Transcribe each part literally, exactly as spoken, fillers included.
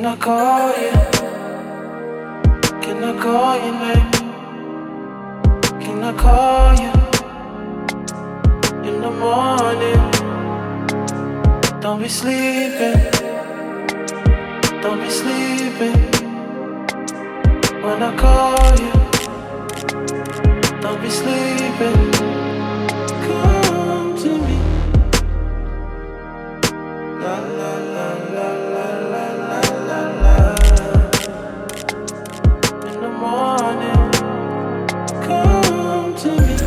Can I call you? Can I call your name? Can I call you in the morning? Don't be sleeping. Don't be sleeping. When I call you, don't be sleeping. Come to me. La la la la la la la la la. In the morning, come to me.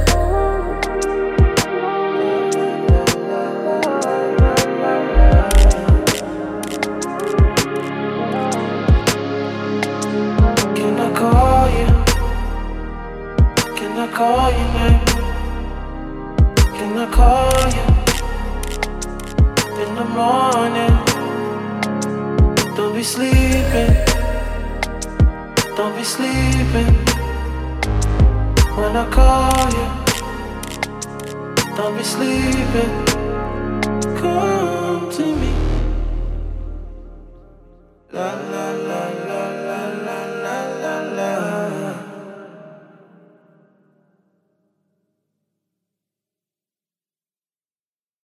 Can I call you? Can I call your name? Can I call you in the morning? Don't be sleeping. Don't be sleeping. When I call you, don't be sleeping. Come to me.